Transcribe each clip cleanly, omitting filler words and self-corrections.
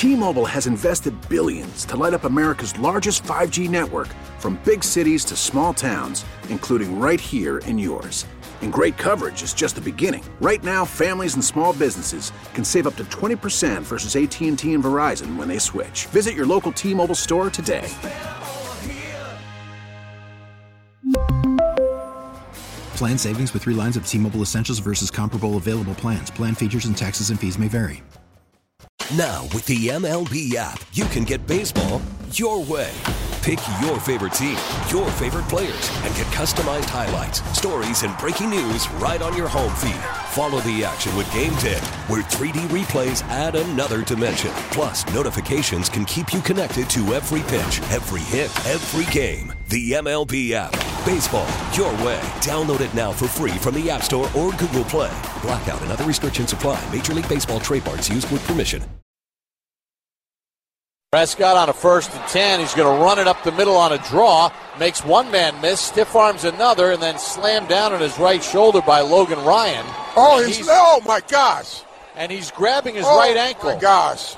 T-Mobile has invested billions to light up America's largest 5G network, from big cities to small towns, including right here in yours. And great coverage is just the beginning. Right now, families and small businesses can save up to 20% versus AT&T and Verizon when they switch. Visit your local T-Mobile store today. Plan savings with 3 lines of T-Mobile Essentials versus comparable available plans. Plan features and taxes and fees may vary. Now, with the MLB app, you can get baseball your way. Pick your favorite team, your favorite players, and get customized highlights, stories, and breaking news right on your home feed. Follow the action with Game Day, where 3D replays add another dimension. Plus, notifications can keep you connected to every pitch, every hit, every game. The MLB app. Baseball your way. Download it now for free from the App Store or Google Play. Blackout and other restrictions apply. Major League Baseball trademarks used with permission. Prescott on a 1st and 10. He's going to run it up the middle on a draw. Makes one man miss, stiff arms another, and then slammed down on his right shoulder by Logan Ryan. Oh my gosh. And he's grabbing his right ankle. Oh, my gosh.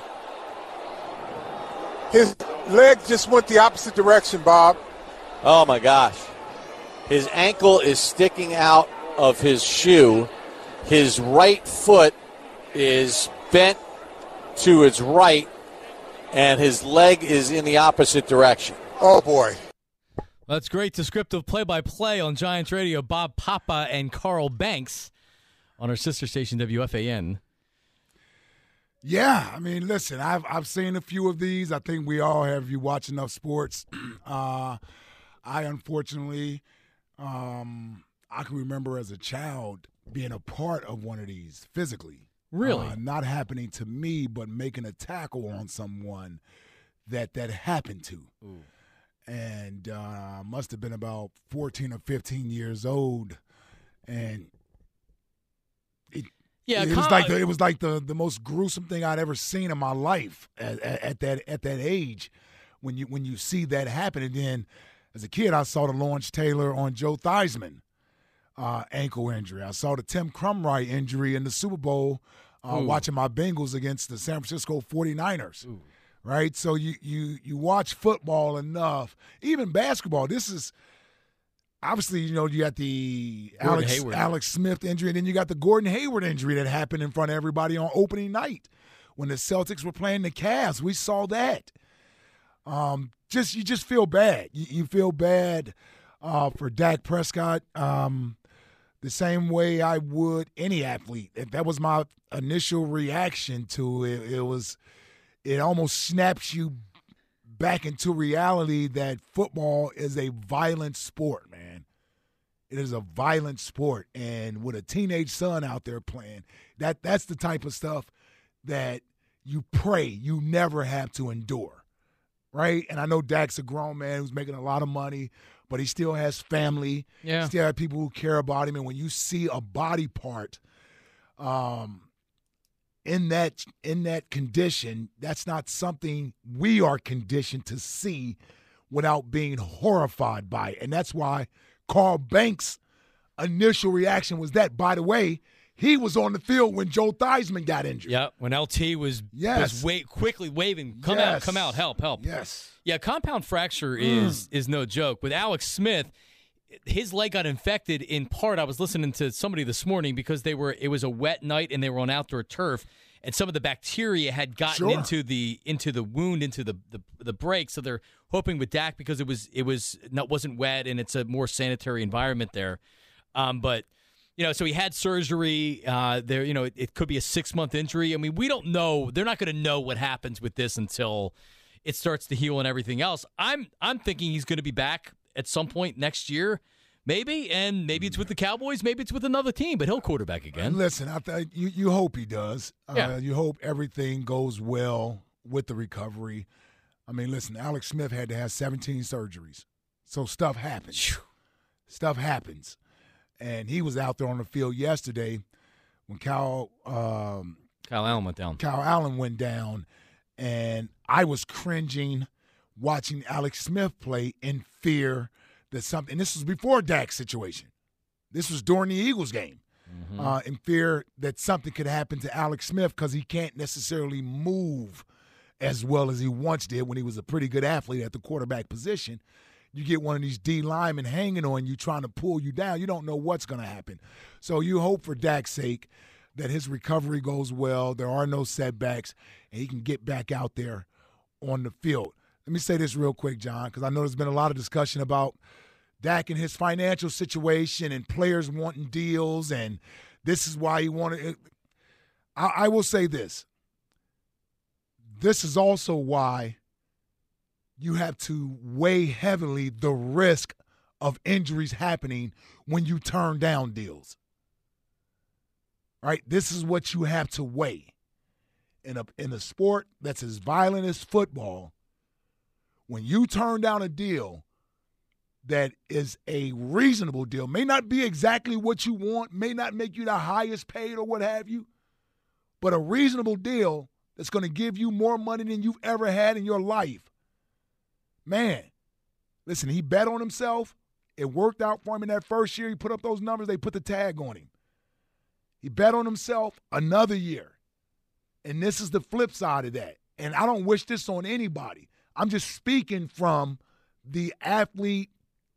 His leg just went the opposite direction, Bob. Oh, my gosh. His ankle is sticking out of his shoe. His right foot is bent to its right, and his leg is in the opposite direction. Oh, boy. That's great descriptive play-by-play on Giants Radio. Bob Papa and Carl Banks on our sister station, WFAN. Yeah, I mean, listen, I've seen a few of these. I think we all have. You watch enough sports. I unfortunately, I can remember as a child being a part of one of these physically. Really? Not happening to me, but making a tackle on someone that happened to. Ooh. And must have been about 14 or 15 years old, and it was like the most gruesome thing I'd ever seen in my life at that age, when you see that happen. And then as a kid, I saw the Lawrence Taylor on Joe Theismann ankle injury. I saw the Tim Krumrie injury in the Super Bowl watching my Bengals against the San Francisco 49ers. Ooh. Right? So you watch football enough, even basketball. This is obviously, you got the Alex Smith injury, and then you got the Gordon Hayward injury that happened in front of everybody on opening night when the Celtics were playing the Cavs. We saw that. You just feel bad. You feel bad for Dak Prescott the same way I would any athlete. That was my initial reaction to it. It almost snaps you back into reality that football is a violent sport, man. It is a violent sport. And with a teenage son out there playing, that's the type of stuff that you pray you never have to endure, right? And I know Dak's a grown man who's making a lot of money, but he still has family. Yeah. He still has people who care about him. And when you see a body part in that condition, that's not something we are conditioned to see without being horrified by it. And that's why Carl Banks' initial reaction was that. By the way, he was on the field when Joe Theismann got injured. Yeah, when LT was quickly waving, come out, help. Yes. Yeah, compound fracture is no joke. With Alex Smith, his leg got infected in part. I was listening to somebody this morning because it was a wet night and they were on outdoor turf, and some of the bacteria had gotten into the wound, into the break. So they're hoping with Dak, because it wasn't wet and it's a more sanitary environment there. But so he had surgery. It could be a 6-month injury. I mean, we don't know. They're not going to know what happens with this until it starts to heal and everything else. I'm thinking he's going to be back at some point next year, maybe, and maybe it's with the Cowboys, maybe it's with another team, but he'll quarterback again. Listen, you hope he does. Yeah. You hope everything goes well with the recovery. I mean, listen, Alex Smith had to have 17 surgeries, so stuff happens. Stuff happens. And he was out there on the field yesterday when Kyle Allen went down. Kyle Allen went down, and I was cringing watching Alex Smith play in fear that something – and this was before Dak's situation. This was during the Eagles game. In fear that something could happen to Alex Smith because he can't necessarily move as well as he once did when he was a pretty good athlete at the quarterback position. You get one of these D linemen hanging on you, trying to pull you down. You don't know what's going to happen. So you hope for Dak's sake that his recovery goes well, there are no setbacks, and he can get back out there on the field. Let me say this real quick, John, because I know there's been a lot of discussion about Dak and his financial situation and players wanting deals, and this is why he wanted it. I will say this. This is also why you have to weigh heavily the risk of injuries happening when you turn down deals. Right? This is what you have to weigh. In a sport that's as violent as football, when you turn down a deal that is a reasonable deal, may not be exactly what you want, may not make you the highest paid or what have you, but a reasonable deal that's going to give you more money than you've ever had in your life. Man, listen, he bet on himself. It worked out for him in that first year. He put up those numbers. They put the tag on him. He bet on himself another year. And this is the flip side of that. And I don't wish this on anybody. I'm just speaking from the athlete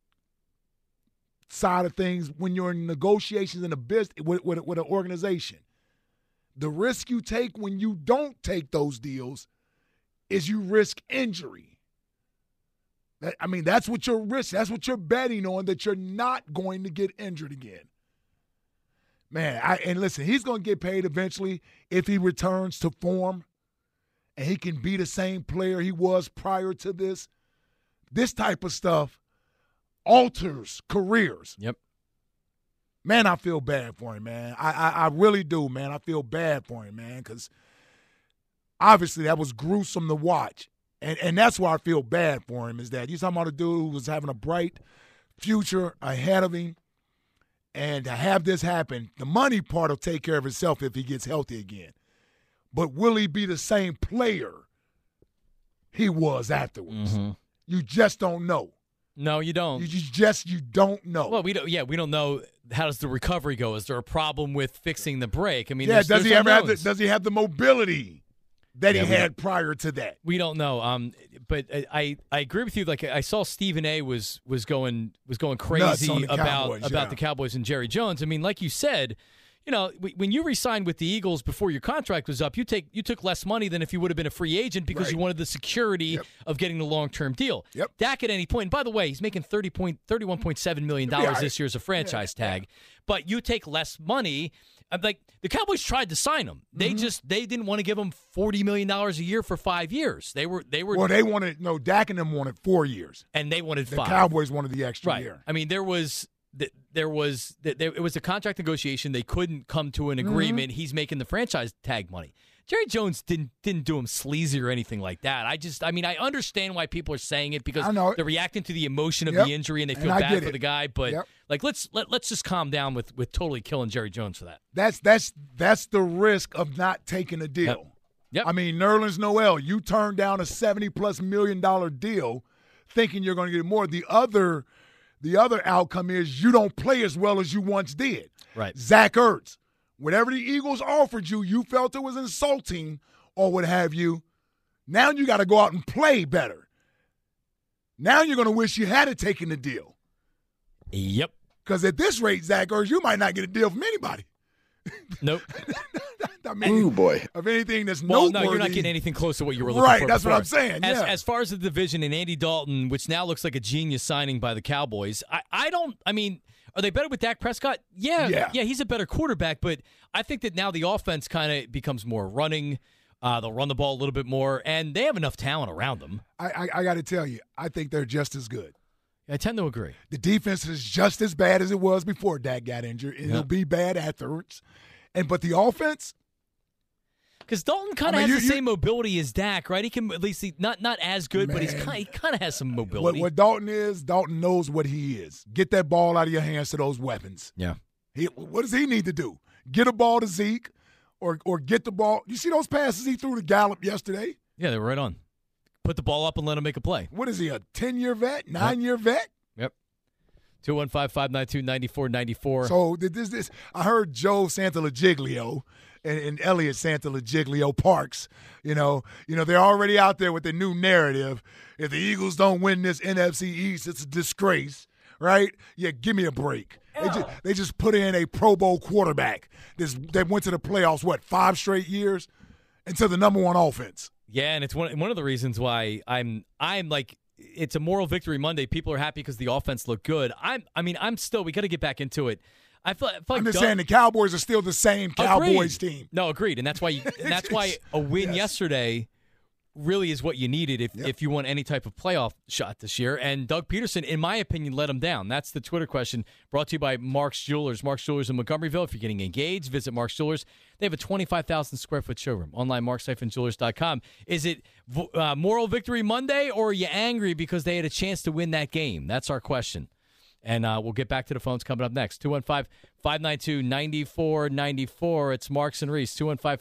side of things when you're in negotiations in a business with an organization. The risk you take when you don't take those deals is you risk injury. That's what you're risking. That's what you're betting on, that you're not going to get injured again. Man, and listen, he's going to get paid eventually if he returns to form and he can be the same player he was prior to this. This type of stuff alters careers. Yep. Man, I feel bad for him, man. I really do, man. I feel bad for him, man, because obviously that was gruesome to watch. And that's why I feel bad for him, is that you're talking about a dude who was having a bright future ahead of him. And to have this happen, the money part will take care of itself if he gets healthy again. But will he be the same player he was afterwards? Mm-hmm. You just don't know. No, you don't. You don't know. Well, we don't know. How does the recovery go? Is there a problem with fixing the break? I mean, does he have the mobility that he had prior to that? We don't know. But I agree with you. Like, I saw Stephen A. was going crazy about the Cowboys and Jerry Jones. I mean, like you said, when you re-signed with the Eagles before your contract was up, you took less money than if you would have been a free agent because you wanted the security of getting the long-term deal. Yep. Dak at any point, and by the way, he's making $31.7 million this year as a franchise tag, but you take less money. Like, the Cowboys tried to sign him. They didn't want to give him $40 million a year for 5 years. Dak and them wanted 4 years. And they wanted 5. The Cowboys wanted the extra year. I mean, it was a contract negotiation. They couldn't come to an agreement. He's making the franchise tag money. Jerry Jones didn't do him sleazy or anything like that. I understand why people are saying it because they're reacting to the emotion of the injury and they feel bad for the guy. But let's just calm down with totally killing Jerry Jones for that. That's the risk of not taking a deal. Yep. I mean, Nerlens Noel, you turned down a $70+ million deal thinking you're going to get more. The other outcome is you don't play as well as you once did. Right. Zach Ertz, whatever the Eagles offered you, you felt it was insulting or what have you. Now you got to go out and play better. Now you're going to wish you had taken the deal. Yep. Because at this rate, Zach Ertz, you might not get a deal from anybody. Nope. I mean, ooh, boy. Of anything that's noteworthy. No, you're not getting anything close to what you were looking for. Right, that's what I'm saying. As far as the division and Andy Dalton, which now looks like a genius signing by the Cowboys, are they better with Dak Prescott? Yeah, he's a better quarterback, but I think that now the offense kind of becomes more running. They'll run the ball a little bit more, and they have enough talent around them. I got to tell you, I think they're just as good. I tend to agree. The defense is just as bad as it was before Dak got injured. It'll be bad afterwards. But the offense? Because Dalton kind of has the same mobility as Dak, right? He can at least not as good, but he kind of has some mobility. What Dalton knows what he is. Get that ball out of your hands to those weapons. Yeah. What does he need to do? Get a ball to Zeke or get the ball. You see those passes he threw to Gallup yesterday? Yeah, they were right on. Put the ball up and let him make a play. What is he, a 10-year vet, 9-year vet? Yep. 215-592-9494. So this I heard Joe Santamagiglio and Elliott Santoligiglio Parks. You know, they're already out there with the new narrative. If the Eagles don't win this NFC East, it's a disgrace, right? Yeah, give me a break. They just put in a Pro Bowl quarterback. They went to the playoffs, 5 straight years, into the number one offense. Yeah, and it's one of the reasons why I'm like, it's a moral victory Monday. People are happy because the offense looked good. I'm still, we got to get back into it. I feel like I'm just saying the Cowboys are still the same Cowboys team. No, agreed, and that's why a win yesterday really is what you needed if you want any type of playoff shot this year. And Doug Peterson, in my opinion, let him down. That's the Twitter question brought to you by Mark's Jewelers. Mark's Jewelers in Montgomeryville. If you're getting engaged, visit Mark's Jewelers. They have a 25,000 square foot showroom. Online, marks-jewelers.com. Is it moral victory Monday, or are you angry because they had a chance to win that game? That's our question. And we'll get back to the phones coming up next. 215-592-9494. It's Marks and Reese.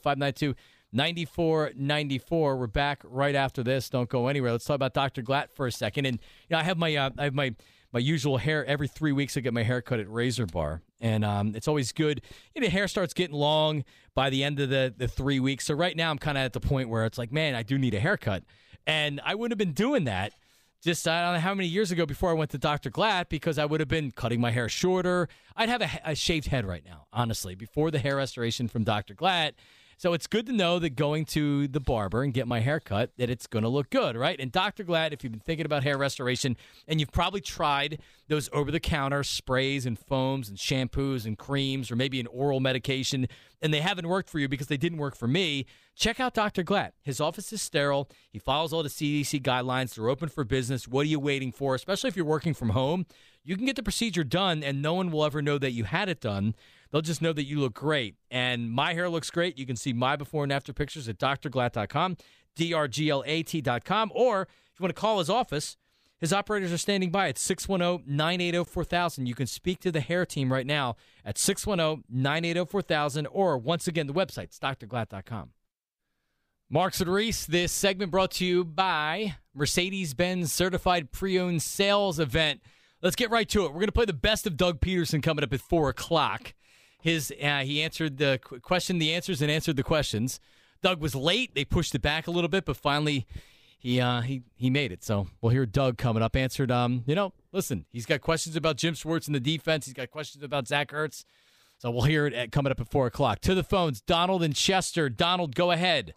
215-592-9494. We're back right after this. Don't go anywhere. Let's talk about Dr. Glatt for a second. And I have my usual hair every 3 weeks. I get my hair cut at Razor Bar, and it's always good. Hair starts getting long by the end of the 3 weeks. So right now I'm kind of at the point where it's like, man, I do need a haircut, and I wouldn't have been doing that. Just I don't know how many years ago before I went to Dr. Glatt, because I would have been cutting my hair shorter. I'd have a shaved head right now, honestly, before the hair restoration from Dr. Glatt. So it's good to know that going to the barber and get my hair cut, that it's going to look good, right? And Dr. Glatt, if you've been thinking about hair restoration, and you've probably tried those over-the-counter sprays and foams and shampoos and creams, or maybe an oral medication, and they haven't worked for you because they didn't work for me, check out Dr. Glatt. His office is sterile. He follows all the CDC guidelines. They're open for business. What are you waiting for? Especially if you're working from home, you can get the procedure done, and no one will ever know that you had it done. They'll just know that you look great. And my hair looks great. You can see my before and after pictures at drglatt.com, drglat.com. Or if you want to call his office, his operators are standing by at 610-980-4000. You can speak to the hair team right now at 610-980-4000. Or, once again, the website's drglatt.com. Marks and Reese, this segment brought to you by Mercedes-Benz Certified Pre-Owned Sales Event. Let's get right to it. We're going to play the best of Doug Peterson coming up at 4 o'clock. He answered the question, the answers, and answered the questions. Doug was late. They pushed it back a little bit, but finally he made it. So we'll hear Doug coming up. Answered, listen, he's got questions about Jim Schwartz and the defense. He's got questions about Zach Ertz. So we'll hear it coming up at 4 o'clock. To the phones, Donald in Chester. Donald, go ahead.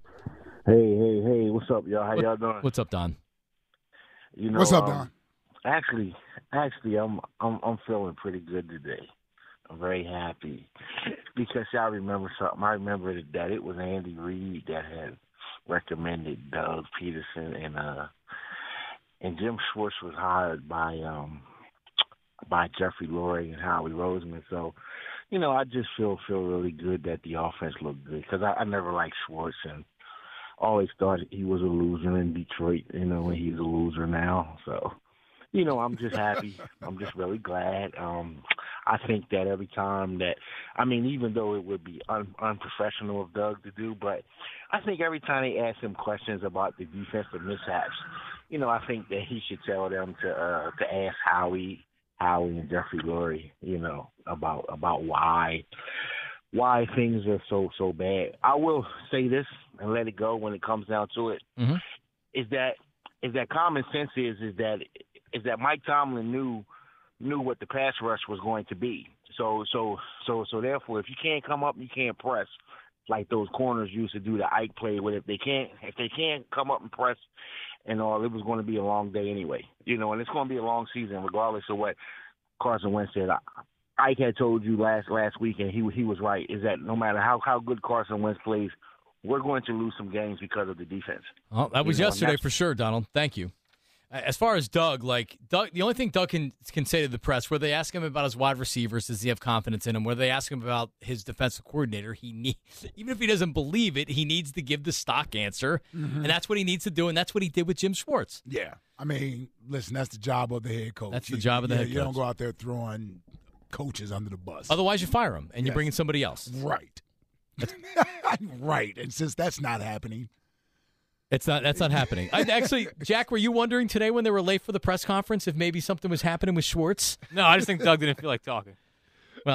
Hey, what's up, y'all? How y'all doing? What's up, Don? What's up, Don? Actually, I'm feeling pretty good today. I'm very happy because I remember something. I remember that it was Andy Reid that had recommended Doug Peterson, and Jim Schwartz was hired by Jeffrey Lurie and Howie Roseman. So, I just feel really good that the offense looked good because I never liked Schwartz and always thought he was a loser in Detroit. And he's a loser now. So, I'm just happy. I'm just really glad. I think that every time that, even though it would be unprofessional of Doug to do, but I think every time they ask him questions about the defensive mishaps, I think that he should tell them to ask Howie and Jeffrey Lurie, about why things are so bad. I will say this and let it go when it comes down to it. Mm-hmm. Is that common sense is that Mike Tomlin knew what the pass rush was going to be. So therefore, if you can't come up, you can't press like those corners used to do the Ike play with. If they can't come up and press and all, it was going to be a long day anyway. And it's going to be a long season regardless of what Carson Wentz said. Ike had told you last week, and he was right, is that no matter how good Carson Wentz plays, we're going to lose some games because of the defense. Well, that was yesterday for sure, Donald. Thank you. As far as Doug, the only thing Doug can say to the press, where they ask him about his wide receivers, does he have confidence in them? Where they ask him about his defensive coordinator, even if he doesn't believe it, he needs to give the stock answer, and that's what he needs to do, and that's what he did with Jim Schwartz. Yeah. Listen, that's the job of the head coach. That's the job of the head coach. You don't go out there throwing coaches under the bus. Otherwise, you fire them, and you bring in somebody else. Right. Right. And since that's not happening. That's not happening. Actually, Jack, were you wondering today when they were late for the press conference if maybe something was happening with Schwartz? No, I just think Doug didn't feel like talking. Well,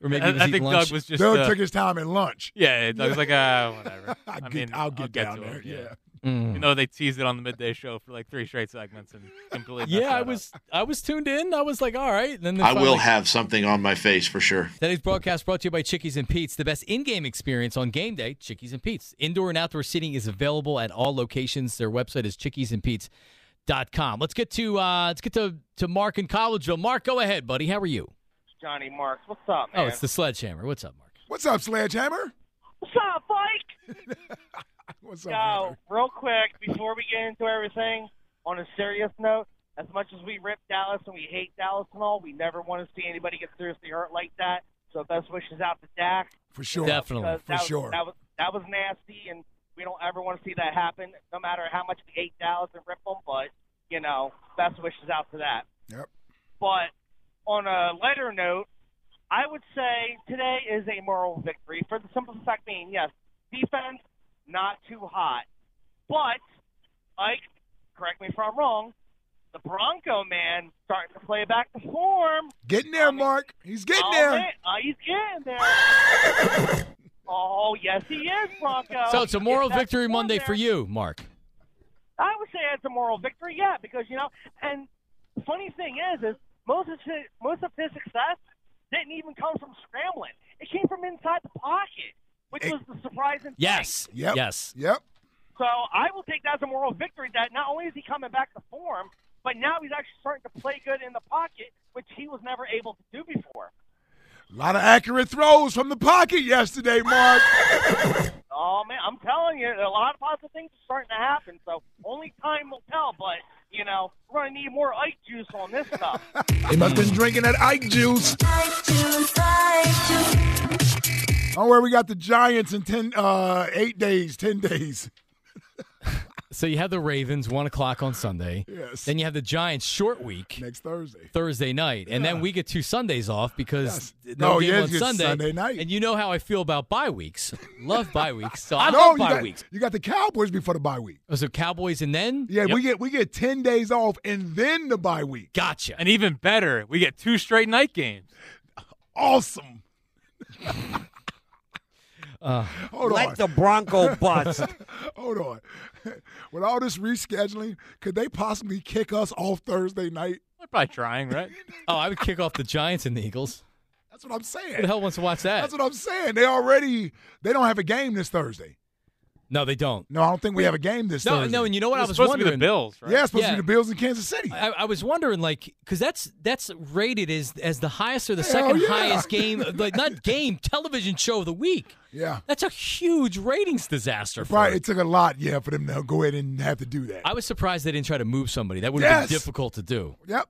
Or maybe I think lunch. Doug was just. Doug took his time at lunch. Yeah, Doug was like, whatever. I'll get down there. Yeah. You know, they teased it on the midday show for like 3 straight segments and completely. I was tuned in. I was like, all right. Then I will have something on my face for sure. Today's broadcast brought to you by Chickies and Pete's, the best in-game experience on game day. Chickies and Pete's. Indoor and outdoor seating is available at all locations. Their website is chickiesandpete's.com. Let's get to Mark in Collegeville. Mark, go ahead, buddy. How are you? Johnny Marks, what's up, man? Oh, it's the Sledgehammer. What's up, Mark? What's up, Sledgehammer? What's up, Mike? What's up, Yo, real quick, before we get into everything, on a serious note, as much as we rip Dallas and we hate Dallas and all, we never want to see anybody get seriously hurt like that. So best wishes out to Dak. For sure. Definitely. That was nasty, and we don't ever want to see that happen, no matter how much we hate Dallas and rip them. But, best wishes out to that. Yep. But on a lighter note, I would say today is a moral victory for the simple fact being, yes, defense, not too hot. But, Ike, correct me if I'm wrong, the Bronco man starting to play back to form. Getting there, Mark. He's getting there. Man, he's getting there. Oh, yes, he is, Bronco. So it's a moral victory Monday for you, Mark. I would say it's a moral victory, yeah, because, and the funny thing is most of his success didn't even come from scrambling. It came from inside the pocket, which was the surprising thing. Yes. Yep. Yes. Yep. So I will take that as a moral victory that not only is he coming back to form, but now he's actually starting to play good in the pocket, which he was never able to do before. A lot of accurate throws from the pocket yesterday, Mark. Oh, man, I'm telling you, a lot of positive things are starting to happen, so only time will tell, but, we're going to need more Ike juice on this stuff. He must have been drinking that Ike juice. Don't worry, we got the Giants in 10 days. So you have the Ravens, 1 o'clock on Sunday. Yes. Then you have the Giants short week. Next Thursday. Thursday night. And then we get 2 Sundays off because no game on Sunday night. And you know how I feel about bye weeks. Love bye weeks. So I love bye weeks. You got the Cowboys before the bye week. Oh, so Cowboys and then? Yeah, we get 10 days off and then the bye week. Gotcha. And even better, we get 2 straight night games. Awesome. Hold on. The Bronco bust. Hold on. With all this rescheduling, could they possibly kick us off Thursday night? They're probably trying, right? Oh, I would kick off the Giants and the Eagles. That's what I'm saying. Who the hell wants to watch that? That's what I'm saying. They don't have a game this Thursday. No, they don't. No, I don't think we have a game this Thursday. No, and you know what I was supposed wondering? to be the Bills, right? Yeah, it's supposed to be the Bills in Kansas City. I was wondering, because that's rated as the highest or the second highest game, not game, television show of the week. Yeah. That's a huge ratings disaster for Right, it took a lot, for them to go ahead and have to do that. I was surprised they didn't try to move somebody. That would have been difficult to do. Yep.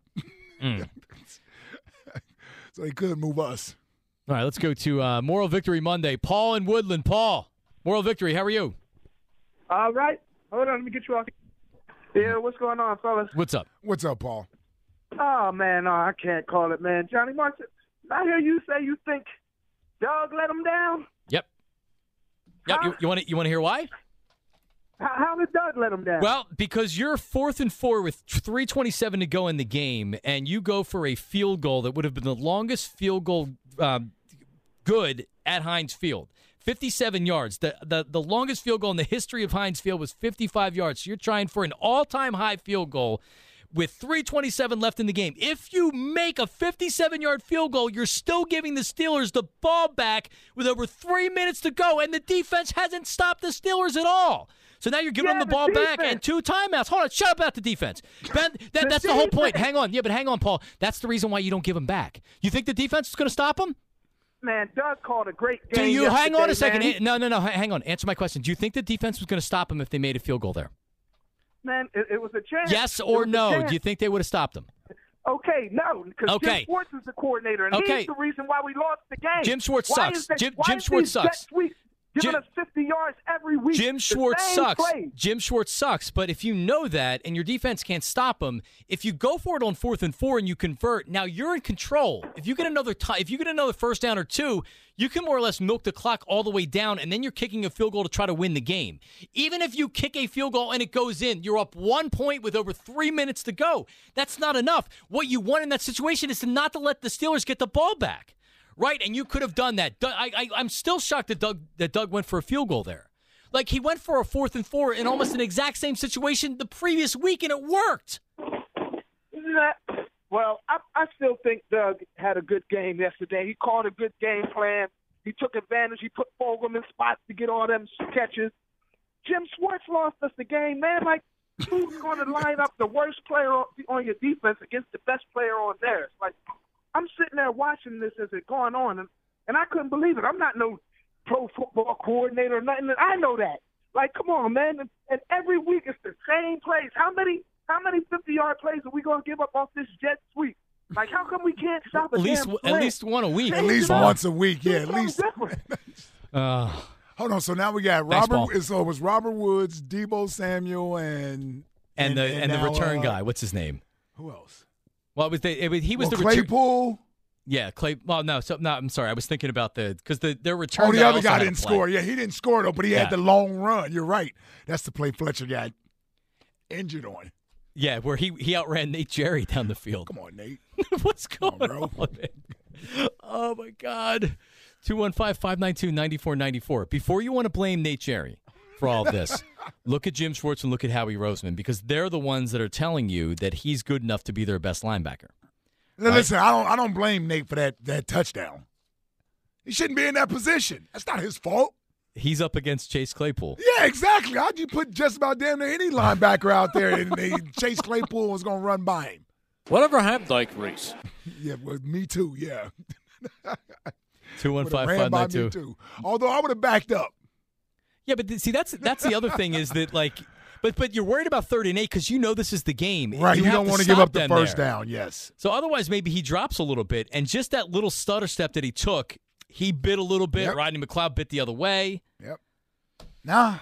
So they couldn't move us. All right, let's go to Moral Victory Monday. Paul in Woodland. Paul, Moral Victory, how are you? All right. Hold on, let me get you off. Yeah, what's going on, fellas? What's up? What's up, Paul? Oh, man, I can't call it, man. Johnny Marks, I hear you say you think Doug let him down? Yep. You want to hear why? How did Doug let him down? Well, because you're 4th and 4 with 3:27 to go in the game, and you go for a field goal that would have been the longest field goal good at Heinz Field. 57 yards. The longest field goal in the history of Heinz Field was 55 yards. So you're trying for an all-time high field goal with 3:27 left in the game. If you make a 57-yard field goal, you're still giving the Steelers the ball back with over 3 minutes to go, and the defense hasn't stopped the Steelers at all. So now you're giving them the ball back and 2 timeouts. Hold on, shut up about the defense. Ben, that's the whole point. Hang on. Yeah, but hang on, Paul. That's the reason why you don't give them back. You think the defense is going to stop them? Man, Doug called a great game. Do you hang on a second? Man. No. Hang on. Answer my question. Do you think the defense was going to stop them if they made a field goal there? Man, it was a chance. Yes or no? Do you think they would have stopped them? Okay, no, because Jim Schwartz is the coordinator, and he's the reason why we lost the game. Jim Schwartz sucks. Jim Schwartz sucks. Giving us 50 yards every week. Jim Schwartz sucks. Jim Schwartz sucks. But if you know that and your defense can't stop him, if you go for it on 4th and 4 and you convert, now you're in control. If you get another first down or 2, you can more or less milk the clock all the way down, and then you're kicking a field goal to try to win the game. Even if you kick a field goal and it goes in, you're up 1 point with over 3 minutes to go. That's not enough. What you want in that situation is not to let the Steelers get the ball back. Right, and you could have done that. I'm still shocked that Doug went for a field goal there. Like, he went for a 4th and 4 in almost an exact same situation the previous week, and it worked. Well, I still think Doug had a good game yesterday. He called a good game plan. He took advantage. He put Fulgham in spots to get all them catches. Jim Schwartz lost us the game, man. Like, who's going to line up the worst player on your defense against the best player on theirs? Like, I'm sitting there watching this as it's going on, and I couldn't believe it. I'm not no pro football coordinator or nothing. I know that. Like, come on, man. And every week it's the same plays. How many 50-yard plays are we going to give up off this jet sweep? Like, how come we can't stop a damn play? At least one a week. At least once a week, yeah. At least. Hold on. So now we got Robert. So it was Robert Woods, Deebo Samuel, and the return guy. What's his name? Who else? Well, he was the Claypool. Yeah, Clay. Well, no, I'm sorry. I was thinking about because their return. Oh, the other guy didn't score. Yeah, he didn't score though, but he had the long run. You're right. That's the play Fletcher got injured on. Yeah, where he outran Nate Jerry down the field. Come on, Nate. What's going on, man? Oh my God. 215-592-9494. Before you want to blame Nate Jerry for all of this, look at Jim Schwartz and look at Howie Roseman, because they're the ones that are telling you that he's good enough to be their best linebacker. Listen, I don't blame Nate for that touchdown. He shouldn't be in that position. That's not his fault. He's up against Chase Claypool. Yeah, exactly. How'd you put just about damn near any linebacker out there and Chase Claypool was going to run by him? Whatever happened to Ike Reese? Yeah, well, me too, yeah. 215-592. Although I would have backed up. Yeah, but see, that's the other thing is that, like, but you're worried about 3rd and 8 because you know this is the game. Right, you don't want to give up the first down, yes. So otherwise maybe he drops a little bit, and just that little stutter step that he took, he bit a little bit. Yep. Rodney McLeod bit the other way. Yep. Nah,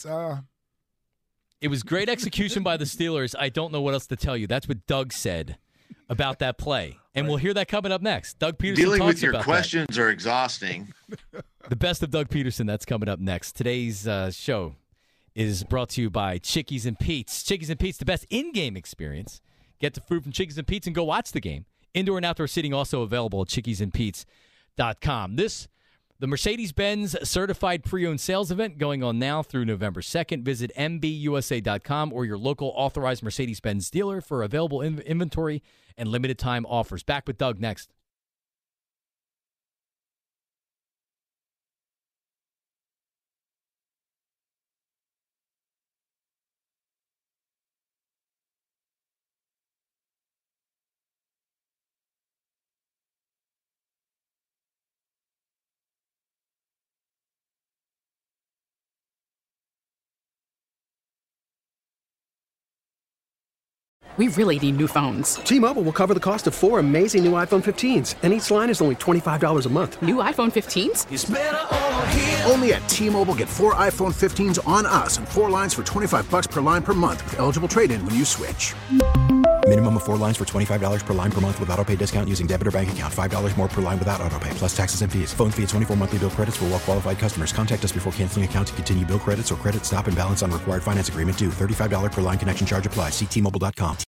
It was great execution by the Steelers. I don't know what else to tell you. That's what Doug said about that play. And we'll hear that coming up next. Doug Peterson dealing talks with your about questions that. are exhausting. The best of Doug Peterson, that's coming up next. Today's show is brought to you by Chickies and Pete's. Chickies and Pete's, the best in-game experience. Get the food from Chickies and Pete's and go watch the game. Indoor and outdoor seating also available at chickiesandpete's.com. The Mercedes-Benz Certified Pre-Owned Sales event going on now through November 2nd. Visit MBUSA.com or your local authorized Mercedes-Benz dealer for available inventory and limited time offers. Back with Doug next. We really need new phones. T-Mobile will cover the cost of 4 amazing new iPhone 15s, and each line is only $25 a month. New iPhone 15s? It's better over here. Only at T-Mobile, get 4 iPhone 15s on us and 4 lines for $25 per line per month with eligible trade-in when you switch. Minimum of 4 lines for $25 per line per month with autopay discount using debit or bank account. $5 more per line without autopay, plus taxes and fees. Phone fee at 24 monthly bill credits for well-qualified customers. Contact us before canceling account to continue bill credits or credit stop and balance on required finance agreement due. $35 per line connection charge applies. See T-Mobile.com.